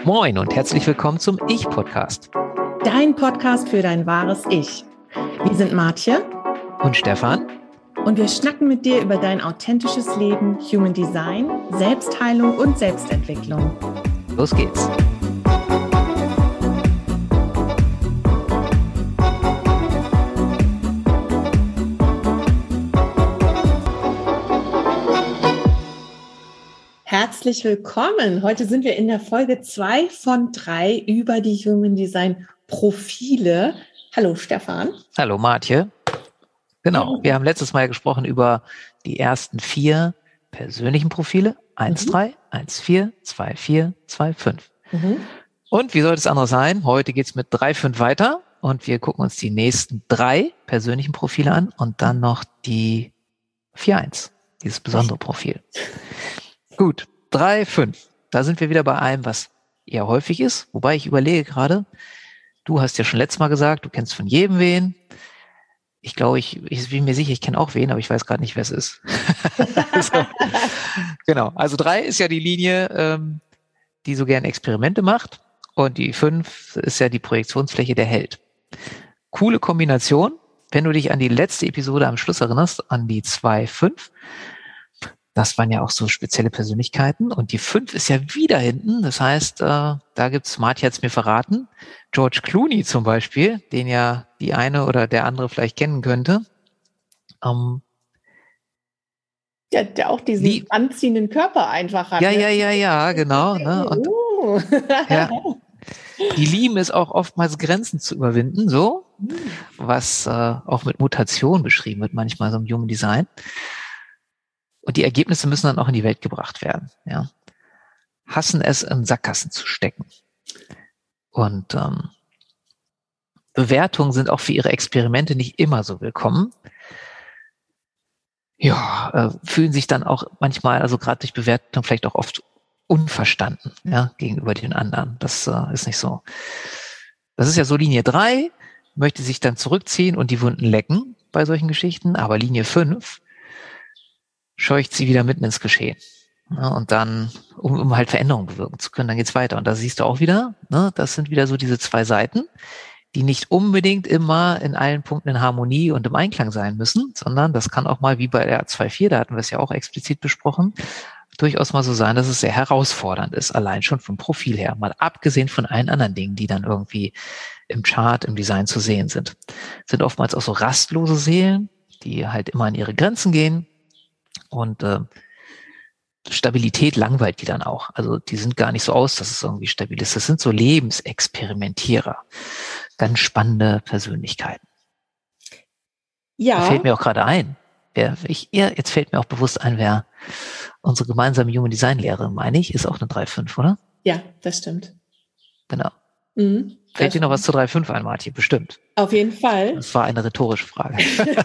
Moin und herzlich willkommen zum Ich-Podcast. Dein Podcast für dein wahres Ich. Wir sind Martje und Stefan und wir schnacken mit dir über dein authentisches Leben, Human Design, Selbstheilung und Selbstentwicklung. Los geht's. Herzlich willkommen. Heute sind wir in der Folge 2 von 3 über die Human Design Profile. Hallo Stefan. Hallo Martje. Genau, wir haben letztes Mal gesprochen über die ersten 4 persönlichen Profile. 1-3, 1-4, 2-4, 2-5. Und wie soll das andere sein? Heute geht's mit 3-5 weiter und wir gucken uns die nächsten 3 persönlichen Profile an und dann noch die 4-1, dieses besondere Profil. Gut, 3-5. Da sind wir wieder bei einem, was eher häufig ist. Wobei ich überlege gerade, du hast ja schon letztes Mal gesagt, du kennst von jedem wen. Ich glaube, ich bin mir sicher, ich kenne auch wen, aber ich weiß gerade nicht, wer es ist. So. Genau, also 3 ist ja die Linie, die so gerne Experimente macht. Und die 5 ist ja die Projektionsfläche der Held. Coole Kombination. Wenn du dich an die letzte Episode am Schluss erinnerst, an die 2-5, das waren ja auch so spezielle Persönlichkeiten. Und die 5 ist ja wieder hinten. Das heißt, da gibt's, Marty hat es mir verraten, George Clooney zum Beispiel, den ja die eine oder der andere vielleicht kennen könnte. Der auch diesen anziehenden Körper einfach hat. Ja, genau. Ne? Und, ja, die lieben es auch oftmals, Grenzen zu überwinden, so, was auch mit Mutation beschrieben wird, manchmal so im Human Design. Und die Ergebnisse müssen dann auch in die Welt gebracht werden. Ja. Hassen es, in Sackgassen zu stecken. Und Bewertungen sind auch für ihre Experimente nicht immer so willkommen. Ja, fühlen sich dann auch manchmal, also gerade durch Bewertung vielleicht auch oft unverstanden, ja, gegenüber den anderen. Das ist nicht so. Das ist ja so Linie 3, möchte sich dann zurückziehen und die Wunden lecken bei solchen Geschichten, aber Linie 5 scheucht sie wieder mitten ins Geschehen. Ja, und dann, um halt Veränderungen bewirken zu können, dann geht's weiter. Und da siehst du auch wieder, ne, das sind wieder so diese 2 Seiten, die nicht unbedingt immer in allen Punkten in Harmonie und im Einklang sein müssen, sondern das kann auch mal, wie bei der 2-4, da hatten wir es ja auch explizit besprochen, durchaus mal so sein, dass es sehr herausfordernd ist, allein schon vom Profil her, mal abgesehen von allen anderen Dingen, die dann irgendwie im Chart, im Design zu sehen sind. Sind oftmals auch so rastlose Seelen, die halt immer an ihre Grenzen gehen. Und Stabilität langweilt die dann auch. Also die sind gar nicht so aus, dass es irgendwie stabil ist. Das sind so Lebensexperimentierer. Ganz spannende Persönlichkeiten. Ja. Da fällt mir auch gerade ein. Jetzt fällt mir auch bewusst ein, wer unsere gemeinsame Human Design Lehrerin, meine ich, ist auch eine 3-5, oder? Ja, das stimmt. Genau. Fällt dir noch was zu 3-5 ein, Martin? Bestimmt. Auf jeden Fall. Das war eine rhetorische Frage.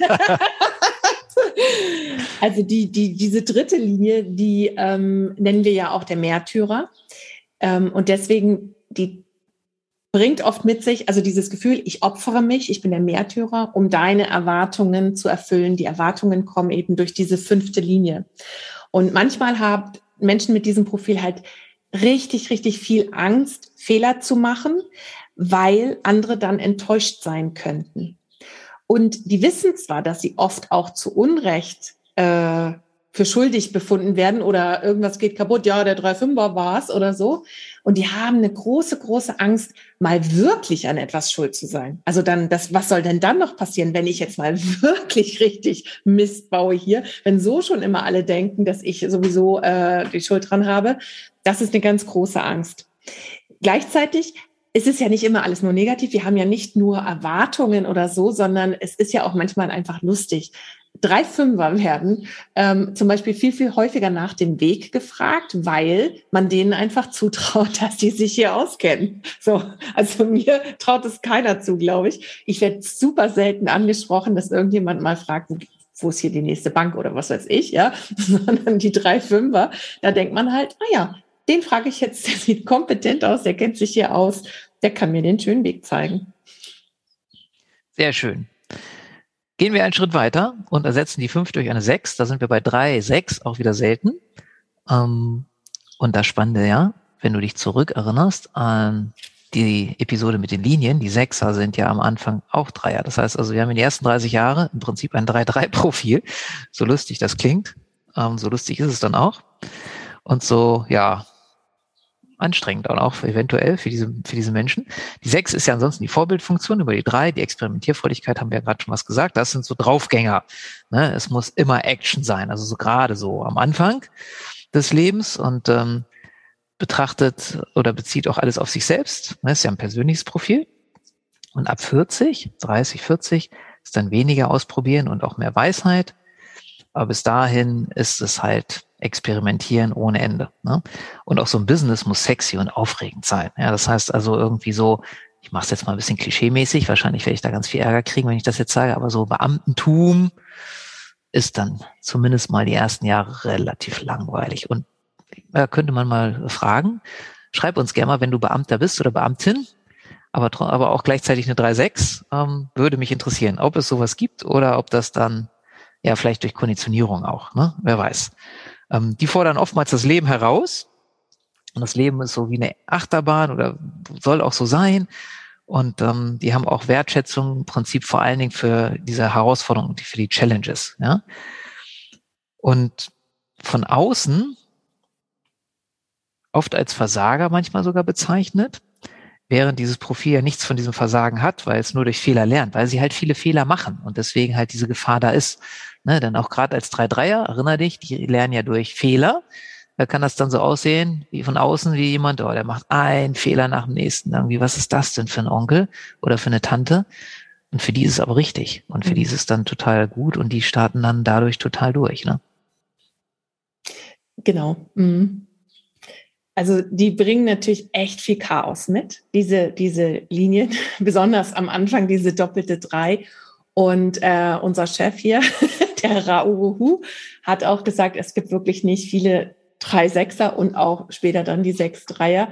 Also diese dritte Linie, die nennen wir ja auch der Märtyrer. Und deswegen, die bringt oft mit sich, also dieses Gefühl, ich opfere mich, ich bin der Märtyrer, um deine Erwartungen zu erfüllen. Die Erwartungen kommen eben durch diese 5. Linie. Und manchmal haben Menschen mit diesem Profil halt richtig, richtig viel Angst, Fehler zu machen, weil andere dann enttäuscht sein könnten. Und die wissen zwar, dass sie oft auch zu Unrecht für schuldig befunden werden oder irgendwas geht kaputt, ja, der 3-5er war's oder so. Und die haben eine große, große Angst, mal wirklich an etwas schuld zu sein. Also dann, was soll denn dann noch passieren, wenn ich jetzt mal wirklich richtig Mist baue hier? Wenn so schon immer alle denken, dass ich sowieso die Schuld dran habe. Das ist eine ganz große Angst. Gleichzeitig es ist ja nicht immer alles nur negativ. Wir haben ja nicht nur Erwartungen oder so, sondern es ist ja auch manchmal einfach lustig. 3-5er werden zum Beispiel viel, viel häufiger nach dem Weg gefragt, weil man denen einfach zutraut, dass die sich hier auskennen. So, also mir traut es keiner zu, glaube ich. Ich werde super selten angesprochen, dass irgendjemand mal fragt, wo ist hier die nächste Bank oder was weiß ich, ja, sondern die 3-5er, da denkt man halt, ja, den frage ich jetzt, der sieht kompetent aus, der kennt sich hier aus, der kann mir den schönen Weg zeigen. Sehr schön. Gehen wir einen Schritt weiter und ersetzen die 5 durch eine 6. Da sind wir bei 3, 6, auch wieder selten. Und das Spannende, ja, wenn du dich zurückerinnerst an die Episode mit den Linien, die Sechser sind ja am Anfang auch Dreier. Das heißt also, wir haben in den ersten 30 Jahren im Prinzip ein 3-3-Profil. So lustig das klingt, so lustig ist es dann auch. Und so, ja, anstrengend auch eventuell für diese Menschen. Die 6 ist ja ansonsten die Vorbildfunktion über die 3. Die Experimentierfreudigkeit haben wir ja gerade schon was gesagt. Das sind so Draufgänger. Ne? Es muss immer Action sein. Also so gerade so am Anfang des Lebens und betrachtet oder bezieht auch alles auf sich selbst. Das ist ja ein persönliches Profil. Und ab 40, 30, 40 ist dann weniger ausprobieren und auch mehr Weisheit. Aber bis dahin ist es halt experimentieren ohne Ende. Ne? Und auch so ein Business muss sexy und aufregend sein. Ja, das heißt also irgendwie so, ich mache es jetzt mal ein bisschen klischeemäßig, wahrscheinlich werde ich da ganz viel Ärger kriegen, wenn ich das jetzt sage, aber so Beamtentum ist dann zumindest mal die ersten Jahre relativ langweilig. Und könnte man mal fragen, schreib uns gerne mal, wenn du Beamter bist oder Beamtin, aber auch gleichzeitig eine 3-6, würde mich interessieren, ob es sowas gibt oder ob das dann ja vielleicht durch Konditionierung auch, ne? Wer weiß. Die fordern oftmals das Leben heraus und das Leben ist so wie eine Achterbahn oder soll auch so sein und die haben auch Wertschätzung im Prinzip vor allen Dingen für diese Herausforderungen und für die Challenges, ja. Und von außen oft als Versager manchmal sogar bezeichnet, während dieses Profil ja nichts von diesem Versagen hat, weil es nur durch Fehler lernt, weil sie halt viele Fehler machen und deswegen halt diese Gefahr da ist. Ne, denn auch gerade als 3-3er, erinner dich, die lernen ja durch Fehler. Da kann das dann so aussehen, wie von außen, wie jemand, der macht einen Fehler nach dem nächsten. Irgendwie, was ist das denn für ein Onkel oder für eine Tante? Und für die ist es aber richtig. Und für die ist es dann total gut und die starten dann dadurch total durch. Ne? Genau. Mhm. Also die bringen natürlich echt viel Chaos mit, diese Linien, besonders am Anfang diese doppelte 3. Und unser Chef hier, der Rauhu, hat auch gesagt, es gibt wirklich nicht viele 3-6er und auch später dann die 6-3er,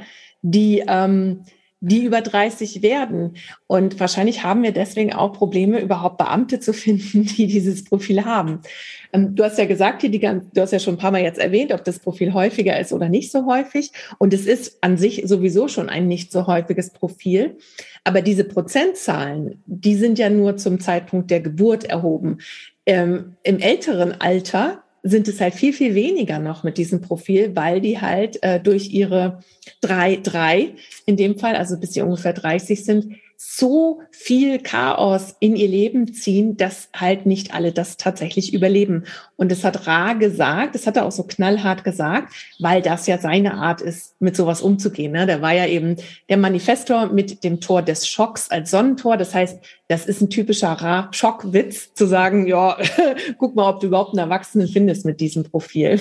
die über 30 werden. Und wahrscheinlich haben wir deswegen auch Probleme, überhaupt Beamte zu finden, die dieses Profil haben. Du hast ja gesagt, du hast ja schon ein paar Mal jetzt erwähnt, ob das Profil häufiger ist oder nicht so häufig. Und es ist an sich sowieso schon ein nicht so häufiges Profil. Aber diese Prozentzahlen, die sind ja nur zum Zeitpunkt der Geburt erhoben. Im älteren Alter sind es halt viel, viel weniger noch mit diesem Profil, weil die halt durch ihre 3-3 in dem Fall, also bis sie ungefähr 30 sind, so viel Chaos in ihr Leben ziehen, dass halt nicht alle das tatsächlich überleben. Und das hat Ra gesagt, das hat er auch so knallhart gesagt, weil das ja seine Art ist, mit sowas umzugehen. Ne? Der war ja eben der Manifestor mit dem Tor des Schocks als Sonnentor. Das heißt, das ist ein typischer Ra-Schockwitz, zu sagen, ja, guck mal, ob du überhaupt einen Erwachsenen findest mit diesem Profil.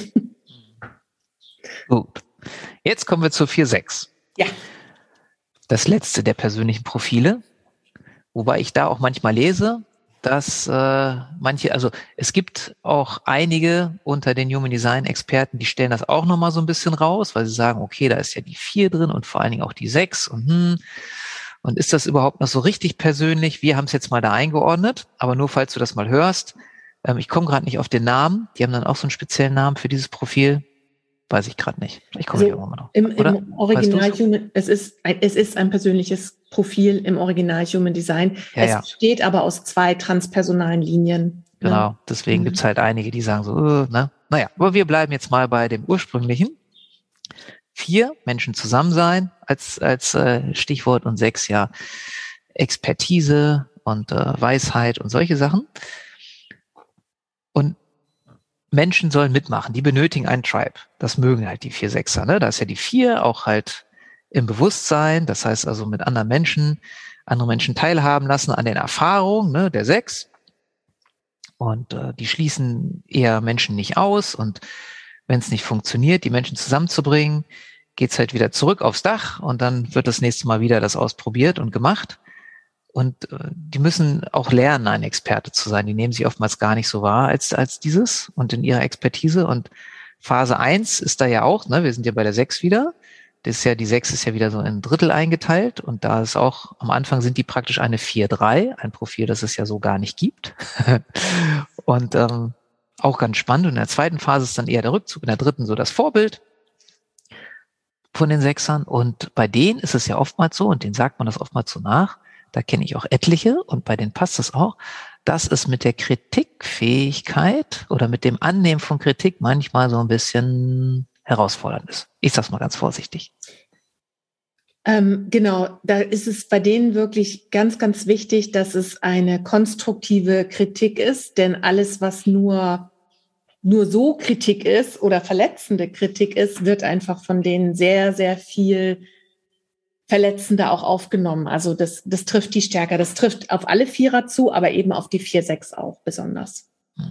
Gut. Jetzt kommen wir zur 4-6. Ja. Das letzte der persönlichen Profile, wobei ich da auch manchmal lese, dass also es gibt auch einige unter den Human Design Experten, die stellen das auch nochmal so ein bisschen raus, weil sie sagen, okay, da ist ja die 4 drin und vor allen Dingen auch die 6 und ist das überhaupt noch so richtig persönlich? Wir haben es jetzt mal da eingeordnet, aber nur falls du das mal hörst, ich komme gerade nicht auf den Namen, die haben dann auch so einen speziellen Namen für dieses Profil. Weiß ich gerade nicht. Ich komme nicht irgendwann mal drauf. Im Original Human, es ist ein persönliches Profil im Original Human Design. Es besteht aber aus 2 transpersonalen Linien. Genau, deswegen gibt's halt einige, die sagen so, ne? Naja, aber wir bleiben jetzt mal bei dem ursprünglichen. 4 Menschen zusammen sein als Stichwort und 6 ja Expertise und Weisheit und solche Sachen. Und Menschen sollen mitmachen, die benötigen einen Tribe. Das mögen halt die 4-6er, ne? Da ist ja die 4 auch halt im Bewusstsein, das heißt also mit anderen Menschen teilhaben lassen an den Erfahrungen, ne, der 6. Und die schließen eher Menschen nicht aus und wenn es nicht funktioniert, die Menschen zusammenzubringen, geht's halt wieder zurück aufs Dach und dann wird das nächste Mal wieder das ausprobiert und gemacht. Und die müssen auch lernen, ein Experte zu sein. Die nehmen sich oftmals gar nicht so wahr als dieses und in ihrer Expertise. Und Phase 1 ist da ja auch, ne, wir sind ja bei der 6 wieder. Die 6 ist ja wieder so in Drittel eingeteilt. Und da ist auch, am Anfang sind die praktisch eine 4-3, ein Profil, das es ja so gar nicht gibt. Und auch ganz spannend. Und in der zweiten Phase ist dann eher der Rückzug, in der dritten so das Vorbild. von den Sechsern. Und bei denen ist es ja oftmals so, und denen sagt man das oftmals so nach, da kenne ich auch etliche, und bei denen passt es auch, dass es mit der Kritikfähigkeit oder mit dem Annehmen von Kritik manchmal so ein bisschen herausfordernd ist. Ich sag's mal ganz vorsichtig. Genau, da ist es bei denen wirklich ganz, ganz wichtig, dass es eine konstruktive Kritik ist, denn alles, was nur so Kritik ist oder verletzende Kritik ist, wird einfach von denen sehr, sehr viel verletzender auch aufgenommen. Also das trifft die stärker. Das trifft auf alle Vierer zu, aber eben auf die 4-6 auch besonders.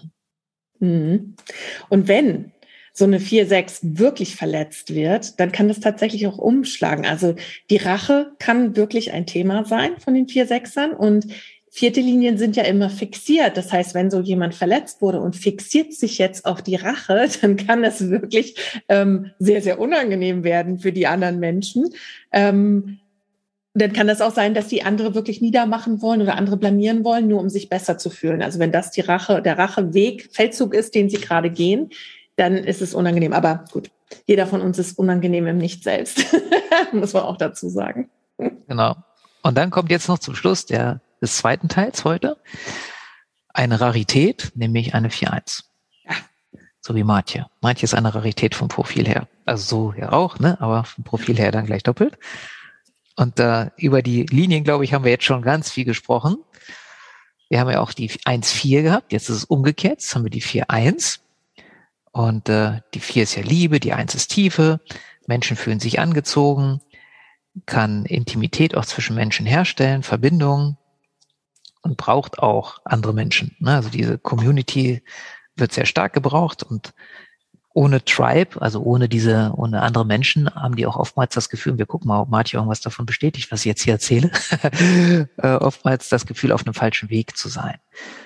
Mhm. Und wenn so eine 4-6 wirklich verletzt wird, dann kann das tatsächlich auch umschlagen. Also die Rache kann wirklich ein Thema sein von den 4-6ern, und vierte Linien sind ja immer fixiert. Das heißt, wenn so jemand verletzt wurde und fixiert sich jetzt auf die Rache, dann kann das wirklich sehr, sehr unangenehm werden für die anderen Menschen. Dann kann das auch sein, dass die andere wirklich niedermachen wollen oder andere blamieren wollen, nur um sich besser zu fühlen. Also wenn das der Racheweg, Feldzug ist, den sie gerade gehen, dann ist es unangenehm. Aber gut, jeder von uns ist unangenehm im Nicht-Selbst, muss man auch dazu sagen. Genau. Und dann kommt jetzt noch zum Schluss des zweiten Teils heute eine Rarität, nämlich eine 4-1. Ja. So wie Martje. Martje ist eine Rarität vom Profil her. Also so ja auch, ne? Aber vom Profil her dann gleich doppelt. Und über die Linien, glaube ich, haben wir jetzt schon ganz viel gesprochen. Wir haben ja auch die 1-4 gehabt. Jetzt ist es umgekehrt. Jetzt haben wir die 4-1. Und die 4 ist ja Liebe, die 1 ist Tiefe. Menschen fühlen sich angezogen, kann Intimität auch zwischen Menschen herstellen, Verbindungen, und braucht auch andere Menschen. Ne? Also diese Community wird sehr stark gebraucht, und ohne Tribe, also ohne andere Menschen, haben die auch oftmals das Gefühl, wir gucken mal, ob Martje irgendwas davon bestätigt, was ich jetzt hier erzähle, oftmals das Gefühl, auf einem falschen Weg zu sein.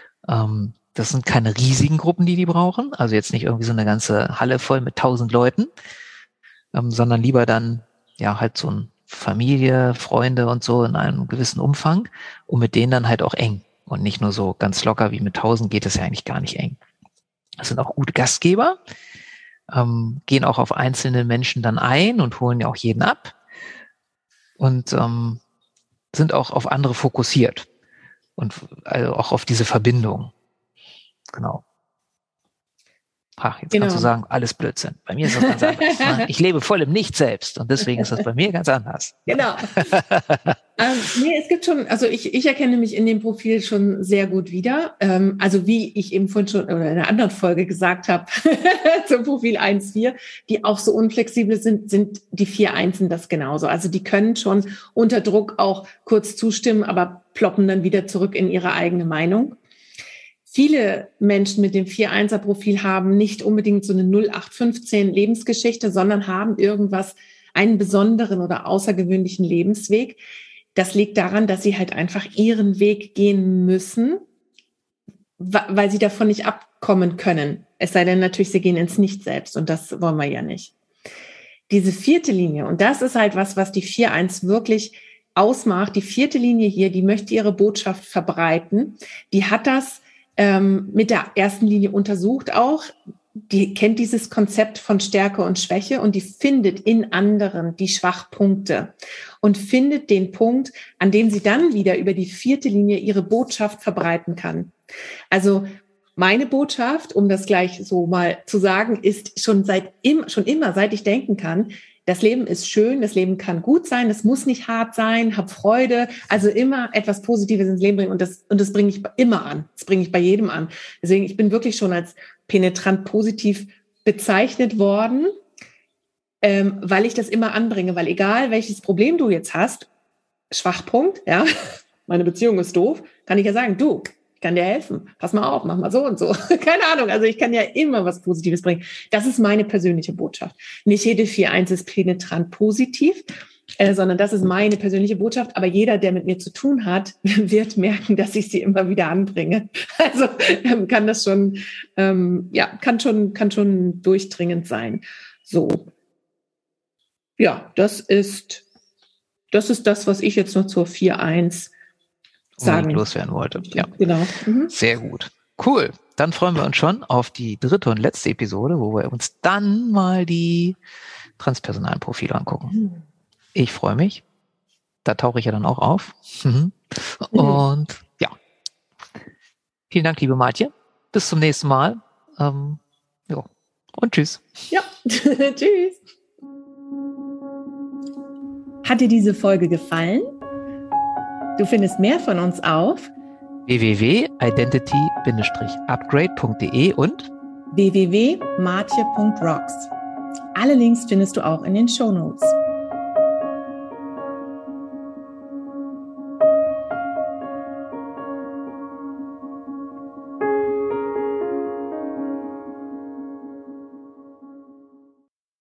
Das sind keine riesigen Gruppen, die brauchen, also jetzt nicht irgendwie so eine ganze Halle voll mit 1000 Leuten, sondern lieber dann ja halt so ein Familie, Freunde und so in einem gewissen Umfang, und mit denen dann halt auch eng und nicht nur so ganz locker wie mit 1000 geht es ja eigentlich gar nicht eng. Das sind auch gute Gastgeber, gehen auch auf einzelne Menschen dann ein und holen ja auch jeden ab und sind auch auf andere fokussiert und also auch auf diese Verbindung. Genau. Jetzt kannst du sagen, alles Blödsinn. Bei mir ist das ganz anders. Ne? Ich lebe voll im Nicht-Selbst, und deswegen ist das bei mir ganz anders. Genau. Nee, es gibt schon, also ich erkenne mich in dem Profil schon sehr gut wieder. Also wie ich eben vorhin schon oder in einer anderen Folge gesagt habe, zum Profil 1-4, die auch so unflexibel sind die 4-1 das genauso. Also die können schon unter Druck auch kurz zustimmen, aber ploppen dann wieder zurück in ihre eigene Meinung. Viele Menschen mit dem 4-1er-Profil haben nicht unbedingt so eine 0815 Lebensgeschichte, sondern haben einen besonderen oder außergewöhnlichen Lebensweg. Das liegt daran, dass sie halt einfach ihren Weg gehen müssen, weil sie davon nicht abkommen können. Es sei denn natürlich, sie gehen ins Nicht-Selbst, und das wollen wir ja nicht. Diese vierte Linie, und das ist halt was die 4-1 wirklich ausmacht. Die vierte Linie hier, die möchte ihre Botschaft verbreiten. Die hat das mit der ersten Linie untersucht auch. Die kennt dieses Konzept von Stärke und Schwäche, und die findet in anderen die Schwachpunkte und findet den Punkt, an dem sie dann wieder über die vierte Linie ihre Botschaft verbreiten kann. Also meine Botschaft, um das gleich so mal zu sagen, ist schon immer, seit ich denken kann, das Leben ist schön, das Leben kann gut sein, es muss nicht hart sein, hab Freude, also immer etwas Positives ins Leben bringen, und das bringe ich immer an, das bringe ich bei jedem an. Deswegen, ich bin wirklich schon als penetrant positiv bezeichnet worden, weil ich das immer anbringe, weil egal welches Problem du jetzt hast, Schwachpunkt, ja, meine Beziehung ist doof, kann ich ja sagen, du, ich kann dir helfen, pass mal auf, mach mal so und so. Keine Ahnung, also ich kann ja immer was Positives bringen. Das ist meine persönliche Botschaft. Nicht jede 4-1 ist penetrant positiv, sondern das ist meine persönliche Botschaft. Aber jeder, der mit mir zu tun hat, wird merken, dass ich sie immer wieder anbringe. Also kann das schon, kann schon durchdringend sein. So. Ja, das ist das, was ich jetzt noch zur 4-1 sagen loswerden wollte. Ja, genau. Sehr gut. Cool. Dann freuen wir uns schon auf die dritte und letzte Episode, wo wir uns dann mal die transpersonalen Profile angucken. Ich freue mich. Da tauche ich ja dann auch auf. Und ja. Vielen Dank, liebe Maatje. Bis zum nächsten Mal. Ja. Und tschüss. Ja, tschüss. Hat dir diese Folge gefallen? Du findest mehr von uns auf www.identity-upgrade.de und www.maatje.rocks. Alle Links findest du auch in den Shownotes.